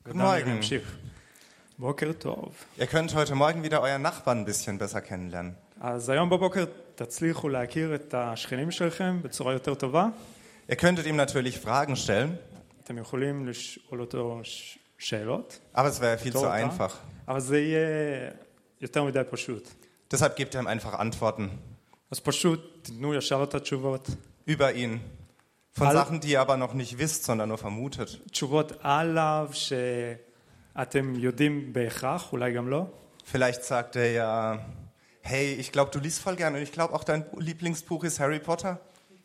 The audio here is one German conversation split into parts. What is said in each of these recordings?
Guten Morgen. בוקר טוב. Ihr könnt heute Morgen wieder euren Nachbarn ein bisschen besser kennenlernen. אז היום בבוקר תצליחו להכיר את השכנים שלכם בצורה יותר טובה. Ihr könntet ihm natürlich Fragen stellen, אתם יכולים לשאול אותו שאלות. aber es wäre viel zu אותה, einfach. אבל זה יהיה יותר מדי פשוט. Deshalb gebt ihr ihm einfach Antworten אז פשוט תתנו ישר את התשובות. über ihn. Von All- Sachen, die ihr aber noch nicht wisst, sondern nur vermutet. תשובות עליו שאתם יודעים בהכרח, אולי גם לא. Vielleicht sagt er ja, hey, ich glaube, du liest voll gerne und ich glaube auch dein Lieblingsbuch ist Harry Potter.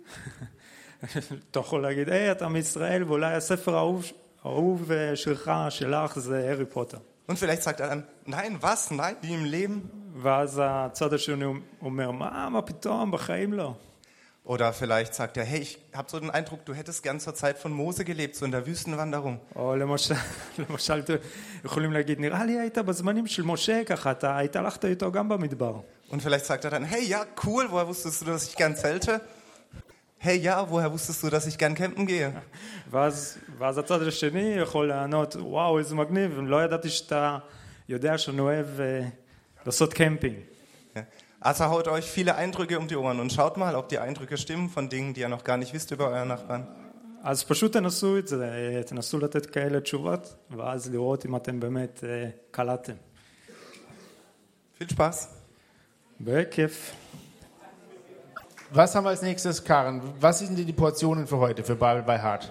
אתה יכול להגיד, היי, אתה מישראל, ואולי הספר האהוב שלך זה הארי פוטר. Und vielleicht sagt er dann, nein, was? Nein, nie im Leben? ואז הצד השני אומר, מה פתאום, בחיים לא. Oder vielleicht sagt er, hey, ich habe so den Eindruck, du hättest gern zur Zeit von Mose gelebt, so in der Wüstenwanderung. או למשל, יכולים להגיד, נראה לי היית בזמנים של משה ככה, אתה היית הלכת איתו גם במדבר. Und vielleicht sagt er dann, hey, ja, cool, woher wusstest du, dass ich gern zelte? Hey, ja, woher wusstest du, dass ich gern campen gehe? ואז הצד השני יכול לענות, וואו, איזה מגניב, לא ידעתי שאתה יודע שאני אוהב לעשות קמפינג. Ja. Also haut euch viele Eindrücke um die Ohren und schaut mal, ob die Eindrücke stimmen von Dingen, die ihr noch gar nicht wisst über euren Nachbarn. אז פשוט תנסו את זה, תנסו לתת כאלה תשובות, ואז לראות אם אתם באמת קלטתם. Viel Spaß. בכיף. Was haben wir als nächstes, Karen? Was sind die Portionen für heute, für Bible by Heart?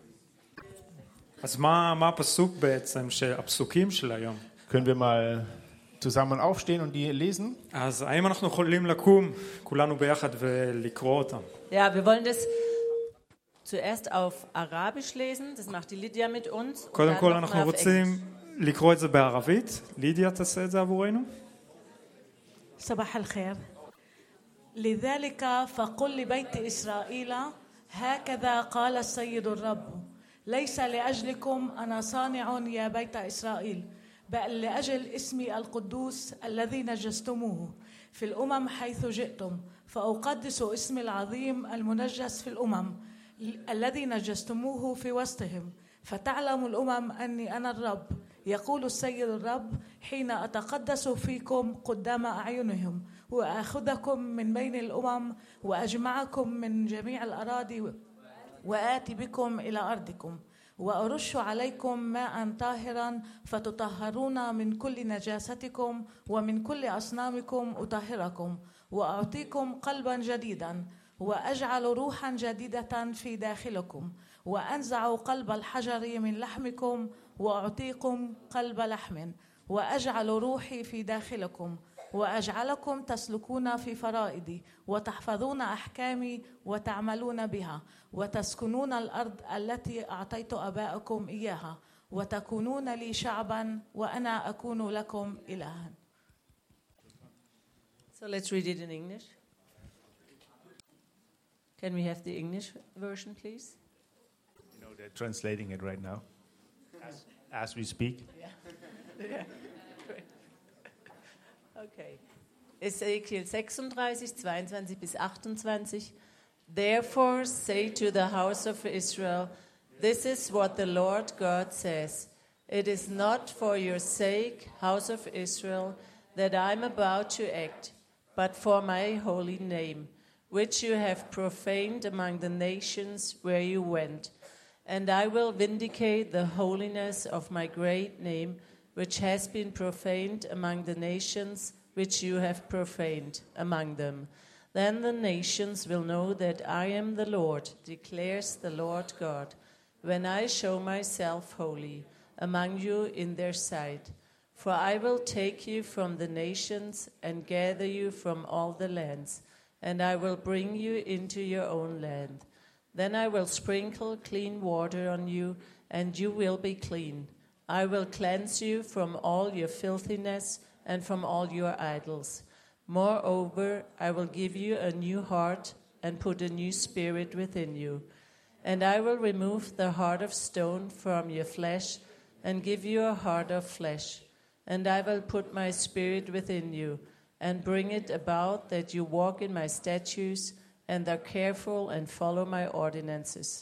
אז מה הפסוק בעצם, הפסוקים של היום? Können wir mal zusammen aufstehen und die lesen? אז האם אנחנו יכולים לקום כולנו ביחד ולקרוא אותם? Ja, wir wollen das zuerst auf Arabisch lesen. Das macht die Lydia mit uns. und קודם dann כל noch אנחנו mal auf רוצים לקרוא את זה בערבית. לידיה תעשה את זה עבורנו. صباح الخير. لذلك فقل لبيت إسرائيل هكذا قال السيد الرب ليس لأجلكم أنا صانع يا بيت إسرائيل بل لأجل اسمي القدوس الذي نجستموه في الأمم حيث جئتم فأقدس اسمي العظيم المنجس في الأمم الذي نجستموه في وسطهم فتعلم الأمم أني أنا الرب يقول السيد الرب حين أتقدس فيكم قدام أعينهم وأخذكم من بين الأمم وأجمعكم من جميع الأراضي وآتي بكم إلى أرضكم وأرش عليكم ماء طاهرا فتطهرون من كل نجاستكم ومن كل أصنامكم أطهركم وأعطيكم قلبا جديدا وأجعل روحا جديدة في داخلكم وأنزع قلب الحجر من لحمكم وأعطيكم قلب لحم وأجعل روحي في داخلكم وأجعلكم تسلكون في فرائدي وتحفظون أحكامي وتعملون بها وتسكنون الأرض التي أعطيت آبائكم إياها وتكونون لي شعبا وأنا أكون لكم إلها. So let's read it in English. Can we have the English version, please? You know, they're translating it right now as we speak. Ja, great. Okay. Ezekiel 36, 22 bis 28. Therefore say to the house of Israel, this is what the Lord God says. It is not for your sake, house of Israel, that I am about to act, but for my holy name, which you have profaned among the nations where you went. And I will vindicate the holiness of my great name, which has been profaned among the nations which you have profaned among them. Then the nations will know that I am the Lord, declares the Lord God, when I show myself holy among you in their sight. For I will take you from the nations and gather you from all the lands, and I will bring you into your own land. Then I will sprinkle clean water on you, and you will be clean. I will cleanse you from all your filthiness and from all your idols. Moreover, I will give you a new heart and put a new spirit within you. And I will remove the heart of stone from your flesh and give you a heart of flesh. And I will put my spirit within you and bring it about that you walk in my statutes and are careful and follow my ordinances.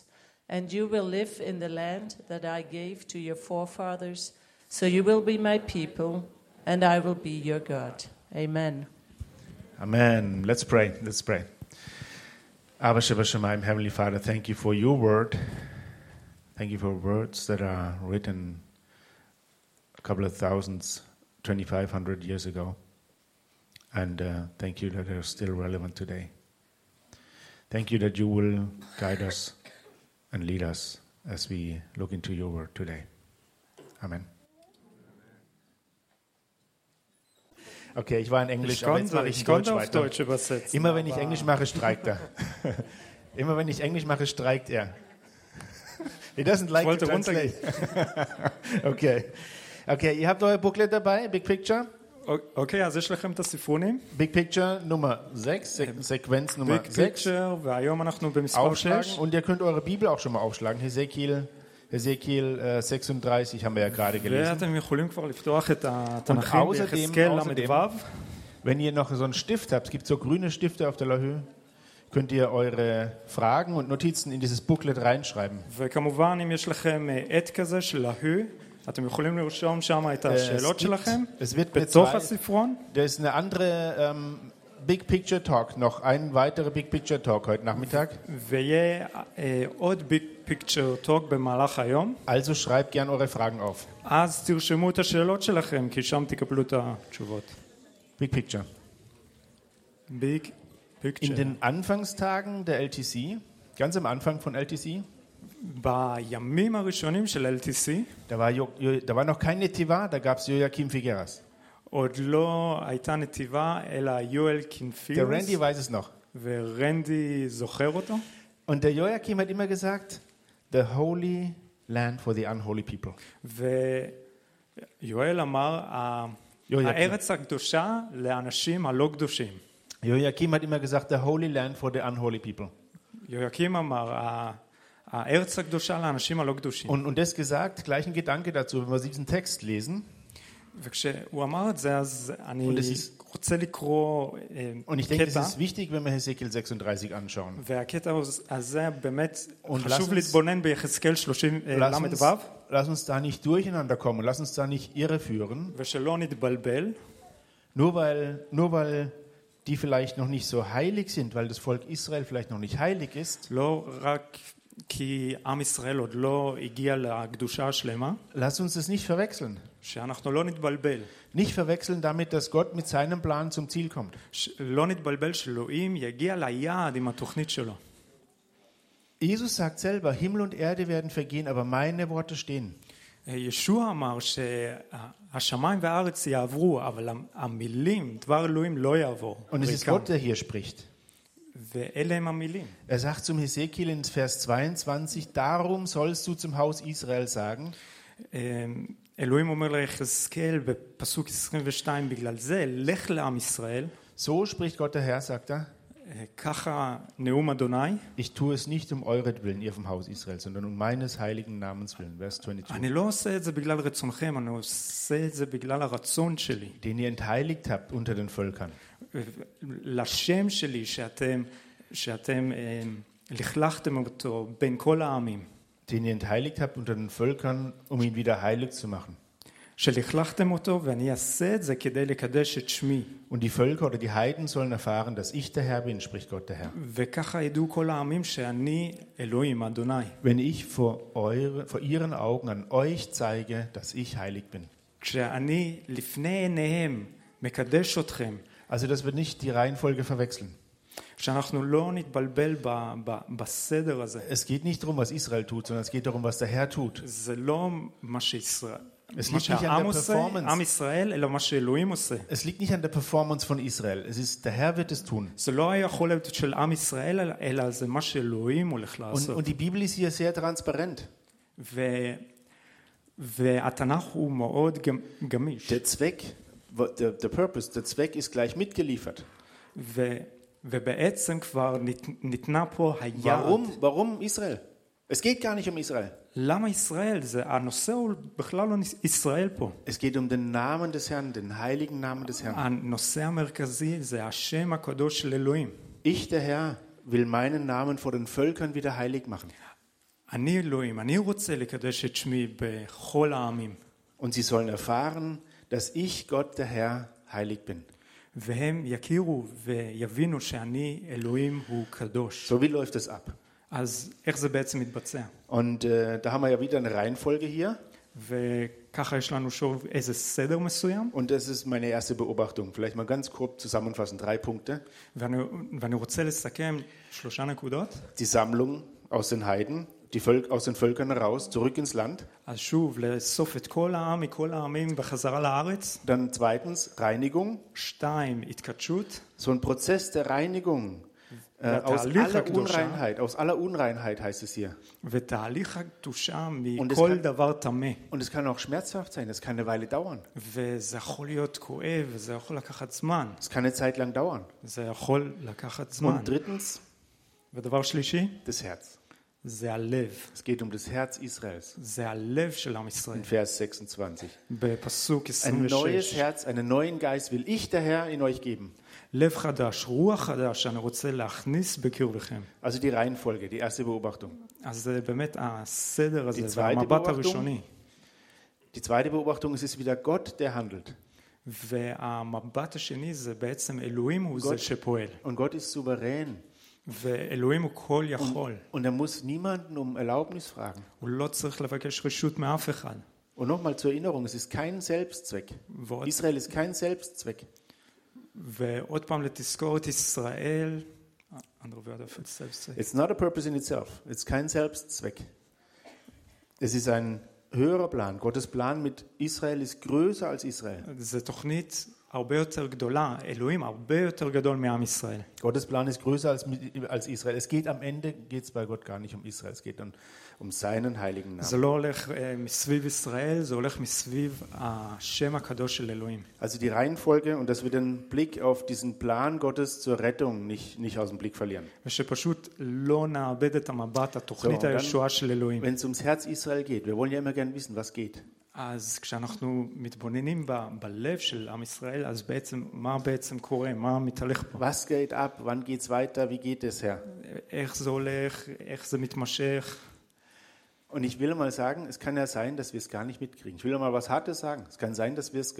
and you will live in the land that I gave to your forefathers, so you will be my people, and I will be your God. Amen. Amen. Let's pray. Let's pray. Abba Sheba Shamayim, Heavenly Father, thank you for your word. Thank you for words that are written a couple of thousands, 2,500 years ago. And thank you that they're still relevant today. Thank you that you will guide us and lead us as we look into your word today. Amen. Okay, ich war in Englisch, aber jetzt mache ich Deutsch auf weiter. Deutsch übersetzen. Immer wenn ich Englisch mache, streikt er. Immer wenn ich Englisch mache, streikt er. He doesn't like to translate. Okay, ihr habt euer Booklet dabei, Big Picture. אוקיי, אז יש לכם את הספרונים. Big Picture Nummer 6, Sequenz Nummer Big 6. Picture, והיום אנחנו במספר Aufschlagen. 6. Und ihr könnt eure Bibel auch schon mal aufschlagen. Hesekiel 36 haben wir ja gerade gelesen. ואתם יכולים כבר לפתוח את התנ"כים außerdem- ביחזקאל ל"ו. Wenn ihr noch so einen Stift habt, es gibt so grüne Stifte auf der Lahö, könnt ihr eure Fragen und Notizen in dieses Booklet reinschreiben. וכמובן, אם יש לכם עט כזה של להוא, אתם יכולים לרשום שם את השאלות שלכם, es wird בתוך bezahlt. הספרון. Da ist eine andere Big Picture Talk, noch ein weiterer Big Picture Talk heute Nachmittag. ויהיה עוד ביג פיקצ'ר טוק במהלך היום. Also schreibt gern eure Fragen auf. אז תרשמו את השאלות שלכם, כי שם תקבלו את התשובות. Big Picture. ביג In פיקצ'ר. den Anfangstagen der LTC, ganz am Anfang von LTC, בימים הראשונים של LTC, da war noch kein Netiva, da gab es Joachim Figueras. עוד לא הייתה נתיבה, אלא יואל Der קינפירס, Randy weiß es noch. ורנדי זוכר אותו. Und der Joachim hat immer gesagt, the holy land for the unholy people. ויואל אמר, יואקים. הארץ הקדושה לאנשים הלא קדושים. Joachim hat immer gesagt, the holy land for the unholy people. יואקים אמר, הארץ הקדושה לאנשים הלא קדושים. Und das gesagt, gleich ein Gedanke dazu, wenn wir diesen Text lesen. וכשהוא אמר את זה, אז אני Und es ist- רוצה לקרוא Und ich denke, es קטע, ist wichtig, wenn wir Hesekiel 36 anschauen. והקטע הזה באמת Und lass חשוב uns- להתבונן ביחזקאל 30 ל"ו, Lass uns da nicht durcheinander kommen, lass uns da nicht irreführen, ושלא נתבלבל, nur weil die vielleicht noch nicht so heilig sind, weil das Volk Israel vielleicht noch nicht heilig ist. לא רק כי עם ישראל עוד לא הגיע לקדושה השלמה, Lass uns das nicht verwechseln. שאנחנו לא נתבלבל. Nicht verwechseln damit, dass Gott mit seinem Plan zum Ziel kommt. לא נתבלבל שאלוהים יגיע ליעד עם התוכנית שלו. Jesus sagt selber, Himmel und Erde werden vergehen, aber meine Worte stehen. ישוע אמר שהשמיים והארץ יעברו, אבל המילים, דבר אלוהים לא יעבור. Und es ist ריקם. Gott, der hier spricht. ואלה הם המילים. Er sagt zum Hesekiel in Vers 22, darum sollst du zum Haus Israel sagen, אלוהים אומר ליחזקאל בפסוק 22, בגלל זה, לך לעם ישראל, so spricht Gott der Herr, sagt er, ככה נאום אדוני, ich tue es nicht um euretwillen, ihr vom Haus Israel, sondern um meines heiligen Namens willen. Vers 22. אני לא עושה את זה בגלל רצונכם, אני עושה את זה בגלל הרצון שלי. Den ihr entheiligt habt unter den Völkern. לשם שלי שאתם לכלכתם אותו בין כל העמים. Den ihr entheiligt habt unter den Völkern, um ihn wieder heilig zu machen. שלכלכתם אותו, ואני אעשה את זה כדי לקדש את שמי. Und die Völker oder die Heiden sollen erfahren, dass ich der Herr bin, spricht Gott der Herr. וככה ידעו כל העמים שאני אלוהים, אדוני. Wenn ich vor ihren Augen an euch zeige, dass ich heilig bin. כשאני לפני עיניהם מקדש אתכם, Also das wird nicht die Reihenfolge verwechseln. שאנחנו לא נתבלבל בסדר הזה. Es geht nicht darum, was Israel tut, sondern es geht darum, was der Herr tut. זה לא מה שישראל. Es מה liegt nicht an שהעם der עושה, performance. עם ישראל, אלא מה שאלוהים עושה. Es liegt nicht an der Performance von Israel. Es ist, der Herr wird es tun. זה לא היכולת של עם ישראל, אלא זה מה שאלוהים הולך לעשות. Und die Bibel ist hier sehr transparent. והתנ"ך הוא מאוד גמיש. Der Zweck, der Purpose, der Zweck ist gleich mitgeliefert. ובעצם כבר ניתנה פה היעד. Warum Israel? Es geht gar nicht um Israel. למה ישראל? הנושא הוא בכלל לא ישראל פה. Es geht um den Namen des Herrn, den heiligen Namen des Herrn. הנושא המרכזי זה השם הקדוש של אלוהים. Ich, der Herr, will meinen Namen vor den Völkern wieder heilig machen. אני אלוהים, אני רוצה לקדש את שמי בכל העמים. Und sie sollen erfahren, dass ich Gott, der Herr, heilig bin. והם יכירו ויבינו שאני אלוהים הוא קדוש. So, wie läuft das ab? אז איך זה בעצם מתבצע? Und da haben wir ja wieder eine Reihenfolge hier. וככה יש לנו שוב איזה סדר מסוים. Und das ist meine erste Beobachtung. Vielleicht mal ganz grob zusammenfassen, 3 Punkte. ואני רוצה לסכם 3 נקודות. Die Sammlung aus den Heiden, aus den Völkern heraus, zurück ins Land. אז שוב, לאסוף את כל העם מכל העמים בחזרה לארץ. Dann zweitens Reinigung. 2, התקדשות. So ein Prozess der Reinigung. Aus aller Unreinheit heißt es hier. ותהליך הקדושה מכל דבר טמא. Und es kann auch schmerzhaft sein, es kann eine Weile dauern. וזה יכול להיות כואב, וזה יכול לקחת זמן. Es kann eine Zeit lang dauern. זה יכול לקחת זמן. Und drittens, ודבר שלישי, das Herz. זה הלב. Es geht um das Herz Israels. זה הלב של עם ישראל. In Vers 26. בפסוק Ein neues 26. Herz, einen neuen Geist will ich, der Herr, in euch geben. לב חדש, רוח חדש, שאני רוצה להכניס בקרבכם. Also die Reihenfolge, die erste Beobachtung. אז זה באמת הסדר Die הזה, zweite והמבט הראשוני. Die zweite Beobachtung ist es wieder Gott, der handelt. והמבט השני זה בעצם אלוהים הוא זה שפועל. Und Gott ist souverän. ואלוהים הוא כל יכול. Und er muss niemanden um Erlaubnis fragen. הוא לא צריך לבקש רשות מאף אחד. Und nochmal zur Erinnerung, es ist kein Selbstzweck. Israel ist kein Selbstzweck. ועוד פעם לתזכורת ישראל, andere Wörter für Selbstzweck. It's not a purpose in itself. It's kein Selbstzweck. Es ist ein höherer Plan. Gottes Plan mit Israel ist größer als Israel. זו תוכנית הרבה יותר גדולה, אלוהים הרבה יותר גדול מעם ישראל. Gottes Plan ist größer als Israel. Es geht am Ende geht's bei Gott gar nicht um Israel, es geht um seinen heiligen Namen. זה לא הולך מסביב ישראל, זה הולך מסביב השם הקדוש של אלוהים. Also die Reihenfolge und dass wir den Blick auf diesen Plan Gottes zur Rettung nicht aus dem Blick verlieren. ושפשוט לא נאבד את המבט, התוכנית הישועה של אלוהים. Wenn es ums Herz Israel geht, wir wollen ja immer gern wissen, was geht. אז כשאנחנו מתבוננים בלב של עם ישראל, אז בעצם, מה בעצם קורה? מה מתהלך פה? Was geht ab? Wann geht's weiter? Wie geht es, Herr? איך זה הולך? איך זה מתמשך? Und ich will mal sagen, es kann ja sein, dass wir es gar nicht mitkriegen. Ich will mal was Hartes sagen. Es kann sein, dass wir es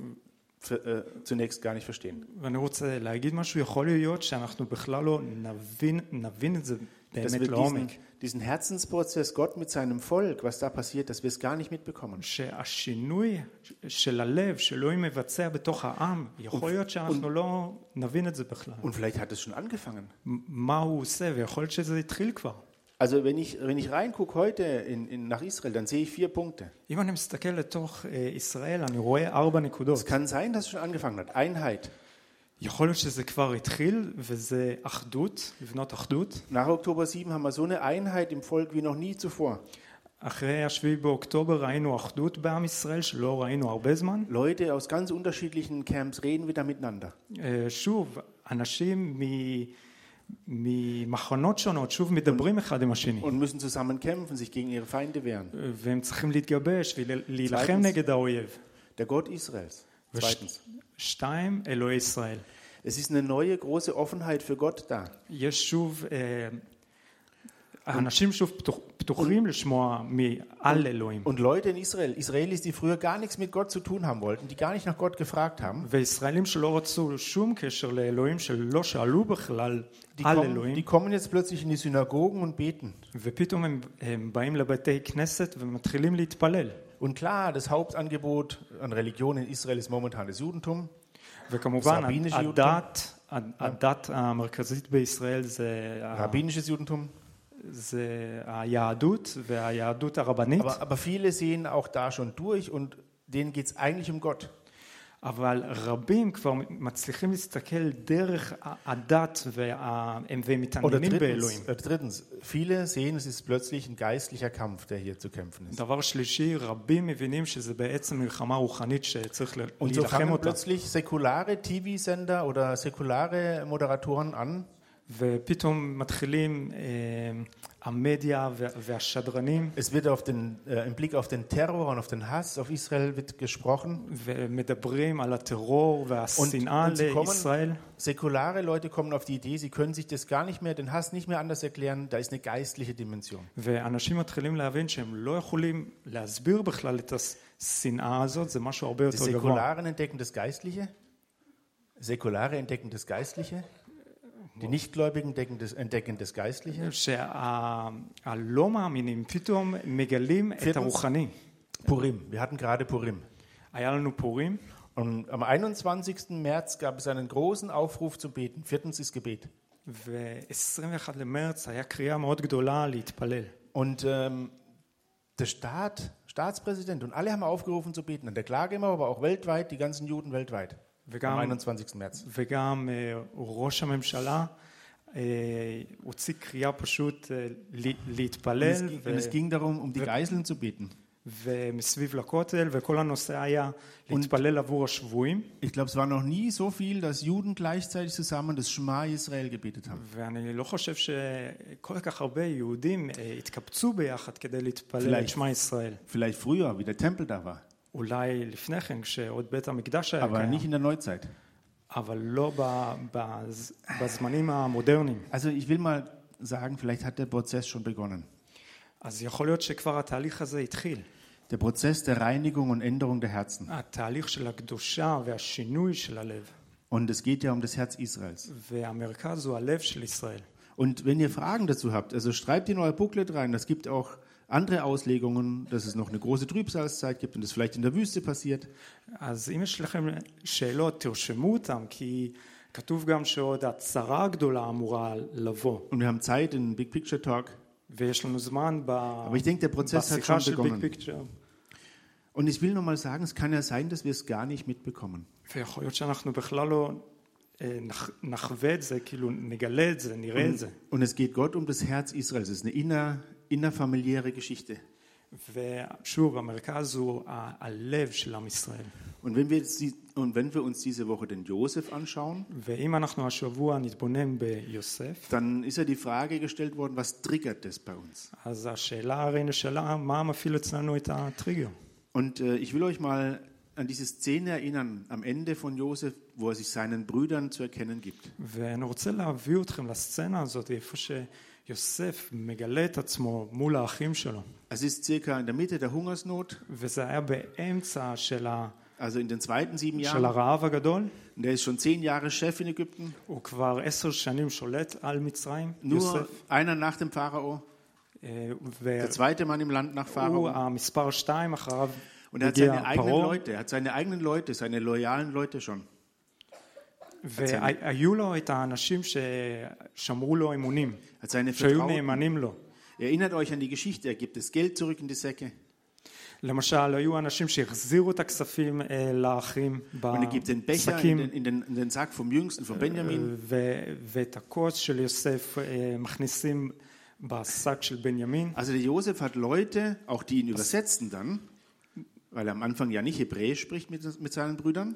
zunächst gar nicht verstehen. ואני רוצה להגיד משהו, יכול להיות שאנחנו בכלל לא נבין את זה Dass באמת wir לעומק. diesen Herzensprozess Gott mit seinem Volk, was da passiert, dass wir es gar nicht mitbekommen. שהשינוי של הלב שאלוהים מבצע בתוך העם, יכול להיות שאנחנו לא נבין את זה בכלל. Und vielleicht hat es schon angefangen. מה הוא עושה, ויכול להיות שזה התחיל כבר. Also wenn ich reingucke heute nach Israel, dann sehe ich 4 Punkte. אם אני מסתכל לתוך ישראל, אני רואה 4 נקודות. Es kann sein, dass es schon angefangen hat. Einheit. יכול להיות שזה כבר התחיל, וזה אחדות, לבנות אחדות. Nach Oktober 7 haben wir so eine Einheit im Volk wie noch nie zuvor. אחרי השביעי באוקטובר ראינו אחדות בעם ישראל, שלא ראינו הרבה זמן. Leute aus ganz unterschiedlichen Camps reden wieder miteinander. שוב, אנשים ממחנות שונות, שוב מדברים אחד עם השני. Und müssen zusammen kämpfen, sich gegen ihre Feinde wehren. והם צריכים להתגבש ולהילחם נגד האויב. Der Gott Israels. Zweitens. 2, אלוהי ישראל. Es ist eine neue große Offenheit für Gott da. יש שוב, האנשים שוב פתוחים לשמוע מעל אלוהים. Und Leute in Israel, Israelis, die früher gar nichts mit Gott zu tun haben wollten, die gar nicht nach Gott gefragt haben, וישראלים שלא רצו שום קשר לאלוהים, שלא שאלו בכלל על אלוהים. die kommen jetzt plötzlich in die Synagogen und beten. ופתאום הם באים לבתי כנסת ומתחילים להתפלל. Und klar, das Hauptangebot an Religion in Israel ist momentan das Judentum. וכמובן, הדת המרכזית בישראל זה rabbinisches Judentum. זה היהדות והיהדות הרבנית. Aber viele sehen auch da schon durch und denen geht es eigentlich um Gott. אבל רבים כבר מצליחים להסתכל דרך הדת והם מתעניינים באלוהים. Drittens, viele sehen, es ist plötzlich ein geistlicher Kampf, der hier zu kämpfen ist. דבר שלישי, רבים מבינים שזה בעצם מלחמה רוחנית שצריך Und so להילחם fangen אותה. plötzlich säkulare TV-Sender oder säkulare Moderatoren an, ופתאום מתחילים המדיה והשדרנים, Es wird im Blick auf den Terror und auf den Hass auf Israel wird gesprochen. ומדברים על הטרור והשנאה sie kommen, לישראל. säkulare Leute kommen auf die Idee, sie können sich das gar nicht mehr, den Hass nicht mehr anders erklären, da ist eine geistliche Dimension. ואנשים מתחילים להבין שהם לא יכולים להסביר בכלל את השנאה הזאת, זה משהו הרבה Die יותר גבוה. Säkularen entdecken das Geistliche, Säkulare entdecken das Geistliche, die Nichtgläubigen entdecken das Geistliche. שהלא מאמינים פתאום מגלים את הרוחני. Purim, wir hatten gerade Purim. היה לנו פורים, Und am 21. März gab es einen großen Aufruf zum Beten. Viertens ist Gebet. ו-21 למרץ היה קריאה מאוד גדולה להתפלל. Und der Staatspräsident und alle haben aufgerufen zu beten. An der Klagemauer, aber auch weltweit, die ganzen Juden weltweit. Am 21. März. וגם ראש הממשלה הוציא קריאה פשוט להתפלל. Und es ging darum, um die Geiseln zu beten. ומסביב לכותל, וכל הנושא היה להתפלל עבור השבויים. Ich glaube, es war noch nie so viel, dass Juden gleichzeitig zusammen das Shema Israel gebetet haben. ואני לא חושב שכל כך הרבה יהודים התקבצו ביחד כדי להתפלל את שמע ישראל. Vielleicht früher, wie der Tempel da war. אולי לפני כן, כשעוד בית המקדש היה Aber nicht קיים. in der Neuzeit. אבל לא בזמנים המודרניים. Also ich will mal sagen, vielleicht hat der Prozess schon begonnen. אז יכול להיות שכבר התהליך הזה התחיל. Der Prozess der Reinigung und Änderung der Herzen. התהליך של הקדושה והשינוי של הלב. Und es geht ja um das Herz Israels. והמרכז הוא הלב של ישראל. Und wenn ihr Fragen dazu habt, also schreibt in euer Booklet rein. Es gibt auch andere Auslegungen, dass es noch eine große Trübsalzeit gibt und das vielleicht in der Wüste passiert. אז אם יש לכם שאלות, תרשמו אותם, כי כתוב גם שעוד הצרה הגדולה אמורה לבוא. Und wir haben Zeit in Big Picture Talk. ויש לנו זמן Aber ich denke, der Prozess hat בשיחה schon של ביג begonnen. פיקצ'ר. Und ich will noch mal sagen, es kann ja sein, dass wir es gar nicht mitbekommen. ויכול להיות שאנחנו בכלל לא נחווה את זה, כאילו נגלה את זה, נראה את זה. Und es geht Gott um das Herz Israels. Es ist eine innerfamiliäre Geschichte. ושוב, המרכז הוא הלב של עם ישראל. Und wenn wir uns diese Woche den Josef anschauen, ואם אנחנו השבוע נתבונן ביוסף, dann ist ja die Frage gestellt worden, was triggert das bei uns? אז השאלה הרי נשאלה, מה מפעיל אצלנו את הטריגר? Und ich will euch mal an diese Szene erinnern, am Ende von Josef, wo er sich seinen Brüdern zu erkennen gibt. ואני רוצה להביא אתכם לסצנה הזאת, איפה שיוסף מגלה את עצמו מול האחים שלו. Es ist circa in der Mitte der Hungersnot, וזה היה באמצע של also in den zweiten 7 של Jahren. הרעב הגדול. Und er ist schon 10 Jahre Chef in Ägypten. הוא כבר 10 שנים שולט על מצרים, Nur יוסף. einer nach dem Pharao, der zweite Mann im Land nach והוא Pharao. המספר 2, אחריו Und er hat הגיע seine eigenen פרעה. Leute, er hat seine eigenen Leute, seine loyalen Leute schon. והיו לו את האנשים ששמרו לו אמונים, Er hat seine שהיו Vertrauten. נאמנים לו. Erinnert euch an die Geschichte, er gibt das Geld zurück in die Säcke. למשל, היו אנשים שהחזירו את הכספים לאחים Und er gibt den Becher בשקים, in den Sack vom Jüngsten, von Benjamin. ואת הכוס של יוסף מכניסים בשק של בנימין. Also der Josef hat Leute, auch die ihn übersetzen dann, weil er am Anfang ja nicht Hebräisch spricht mit seinen Brüdern.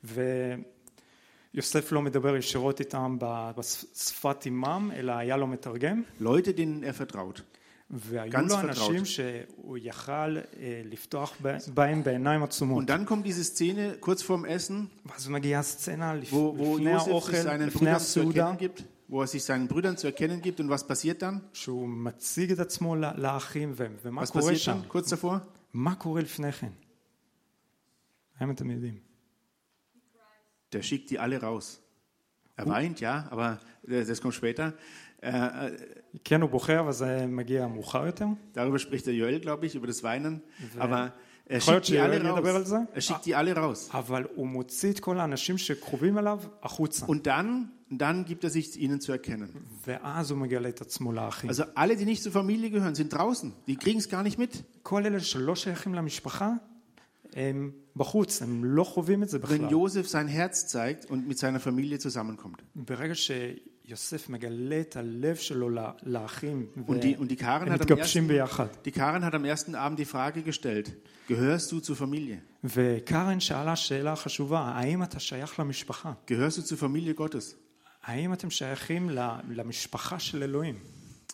ויוסף לא מדבר ישירות איתם בשפת אימם, אלא היה לו מתרגם. Leute, denen er vertraut. והיו ganz לו vertraut. אנשים שהוא יכל לפתוח בהם בעיניים עצומות. Und dann kommt diese Szene kurz vorm Essen, ואז מגיעה הסצנה wo לפני Josef sich האוכל, seinen לפני Brüdern zu הסעודה, erkennen gibt, wo er sich seinen Brüdern zu erkennen gibt. Und was passiert dann? שהוא מציג את עצמו לאחים, ומה Was קורה passiert שם? dann? Kurz davor? מה קורה לפני כן? האם אתם יודעים? Der schickt die alle raus. Er weint, ja, aber das kommt später. כן, הוא בוכה, אבל זה מגיע מאוחר יותר. Darüber spricht der Joel, glaube ich, über das Weinen. Aber er יכול להיות schickt die alle שיואל ידבר על זה. raus. Er schickt die alle raus. אבל הוא מוציא את כל האנשים שקרובים אליו החוצה. Und dann gibt er sich ihnen zu erkennen. ואז הוא מגלה את עצמו לאחים. Also alle, die nicht zur Familie gehören, sind draußen. Die kriegen es gar nicht mit. כל אלה שלא שייכים למשפחה, הם בחוץ, הם לא חווים את זה Wenn בכלל. Josef sein Herz zeigt und mit seiner Familie zusammenkommt. ברגע שיוסף מגלה את הלב שלו לאחים, Und die Karen והם hat מתגבשים ביחד. am ersten Abend die Frage gestellt, gehörst du zur Familie? וקרן שאלה שאלה חשובה, האם אתה שייך למשפחה? Gehörst du zur Familie Gottes? האם אתם שייכים למשפחה של אלוהים?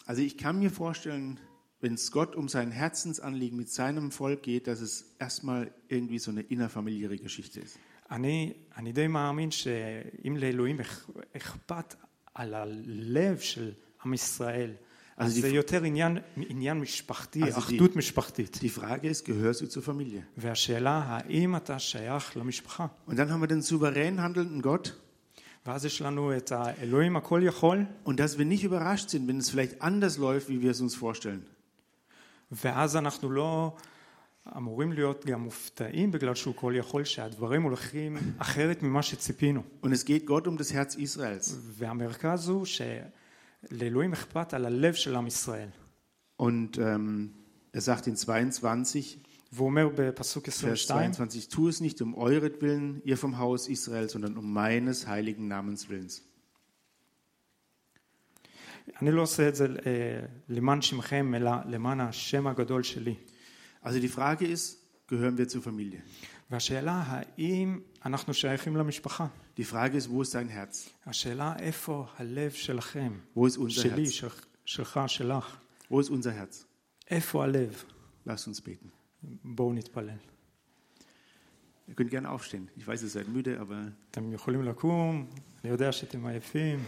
Also ich kann mir vorstellen, wenn es Gott um sein Herzensanliegen mit seinem Volk geht, dass es erstmal irgendwie so eine innerfamiliäre Geschichte ist. אני די מאמין שאם לאלוהים אכפת על הלב של עם ישראל, אז זה יותר עניין משפחתי, אחדות משפחתית. Die Frage ist, gehörst du zur Familie? והשאלה, האם אתה שייך למשפחה? Und dann haben wir den souverän handelnden Gott. ואז יש לנו את האלוהים הכל יכול, Und dass wir nicht überrascht sind, wenn es vielleicht anders läuft, wie wir es uns vorstellen. ואז אנחנו לא אמורים להיות גם מופתעים בגלל שהוא כל יכול, שהדברים הולכים אחרת ממה שציפינו. Und es geht Gott um das Herz Israels. והמרכז הוא שלאלוהים אכפת על הלב של עם ישראל. Und er sagt in 22, והוא אומר בפסוק Vers 22, 22, tu es nicht um euretwillen, ihr vom Haus Israel, sondern um meines heiligen Namens willens. אני לא עושה את זה למען שמכם, אלא למען השם הגדול שלי. Also die Frage ist, gehören wir zur Familie? והשאלה, האם אנחנו שייכים למשפחה? Die Frage ist, wo ist dein Herz? השאלה, איפה הלב שלכם? Wo ist unser שלי, Herz? שלך, שלך. Wo ist unser Herz? איפה הלב? Lasst uns beten. בואו נתפלל. Ihr könnt gerne aufstehen. Ich weiß, ihr seid müde, aber אתם יכולים לקום, אני יודע שאתם עייפים.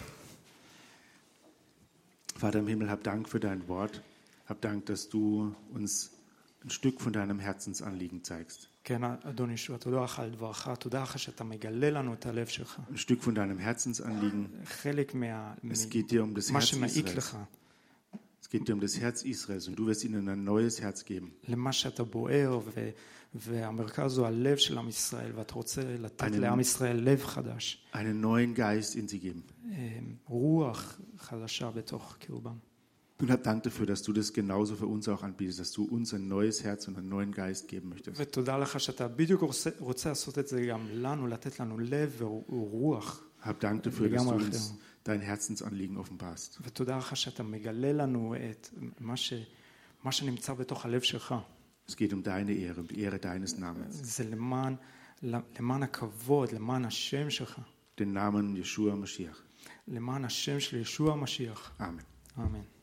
Vater im Himmel, hab Dank für dein Wort. Hab Dank, dass du uns ein Stück von deinem Herzensanliegen zeigst. כן, אדוני ישוע, תודה לך על דברך, תודה לך שאתה מגלה לנו את הלב שלך. Ein Stück von deinem Herzensanliegen. חלק Es geht dir um das מה Herz שמעיק Israels. לך, Es geht dir um das Herz Israels und du wirst ihnen ein neues Herz geben. למה שאתה בוער, והמרכז הוא הלב של עם ישראל, ואתה רוצה לתת לעם ישראל לב חדש, Einen neuen Geist in sie geben. רוח חדשה בתוך קרבם. Und hab Dank dafür, dass du das genauso für uns auch anbietest, dass du uns ein neues Herz und einen neuen Geist geben möchtest. ותודה לך שאתה בדיוק רוצה לעשות את זה גם לנו, לתת לנו לב ורוח. Hab Dank dafür, dass du לגמרי uns אחר. dein Herzensanliegen offenbarst. ותודה לך שאתה מגלה לנו את מה שנמצא בתוך הלב שלך. Es geht um deine Ehre, um die Ehre deines Namens. זה למען הכבוד, למען השם שלך, Den Namen Yeshua Mashiach. למען השם של ישוע המשיח. Amen. אמן.